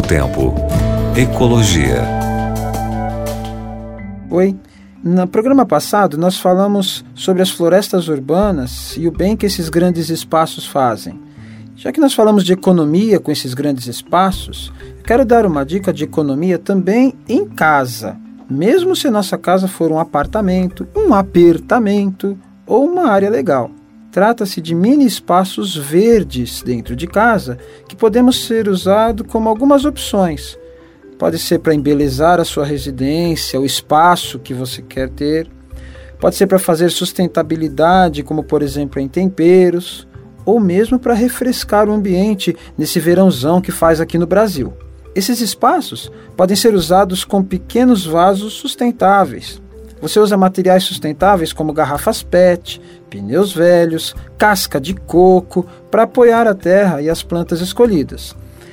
Tempo. Ecologia. Oi, no programa passado nós falamos sobre as florestas urbanas e o bem que esses grandes espaços fazem. Já que nós falamos de economia com esses grandes espaços, eu quero dar uma dica de economia também em casa. Mesmo se nossa casa for um apartamento, um apertamento ou uma área legal. Trata-se de mini espaços verdes dentro de casa que podemos ser usados como algumas opções. Pode ser para embelezar a sua residência, o espaço que você quer ter. Pode ser para fazer sustentabilidade, como por exemplo em temperos, ou mesmo para refrescar o ambiente nesse verãozão que faz aqui no Brasil. Esses espaços podem ser usados com pequenos vasos sustentáveis. Você usa materiais sustentáveis como garrafas PET, pneus velhos, casca de coco para apoiar a terra e as plantas escolhidas.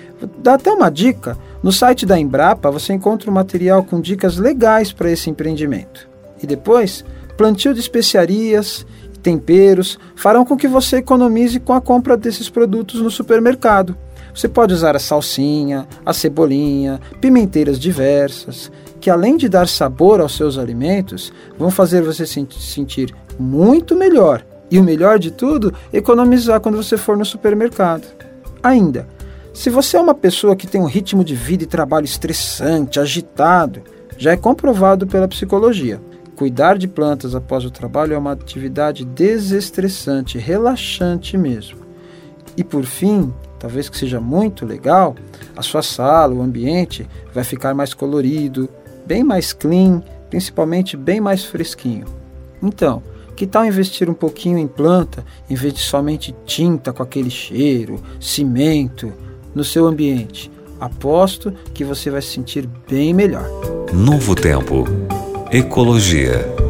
Dá até uma dica, no site da Embrapa você encontra um material com dicas legais para esse empreendimento. E depois, plantio de especiarias e temperos farão com que você economize com a compra desses produtos no supermercado. Você pode usar a salsinha, a cebolinha, pimenteiras diversas, que além de dar sabor aos seus alimentos, vão fazer você se sentir muito melhor. E o melhor de tudo, economizar quando você for no supermercado. Ainda, se você é uma pessoa que tem um ritmo de vida e trabalho estressante, agitado, já é comprovado pela psicologia. Cuidar de plantas após o trabalho é uma atividade desestressante, relaxante mesmo. E por fim, talvez que seja muito legal, a sua sala, o ambiente vai ficar mais colorido, bem mais clean, principalmente bem mais fresquinho. Então, que tal investir um pouquinho em planta, em vez de somente tinta com aquele cheiro, cimento, no seu ambiente? Aposto que você vai se sentir bem melhor. Novo Tempo. Ecologia.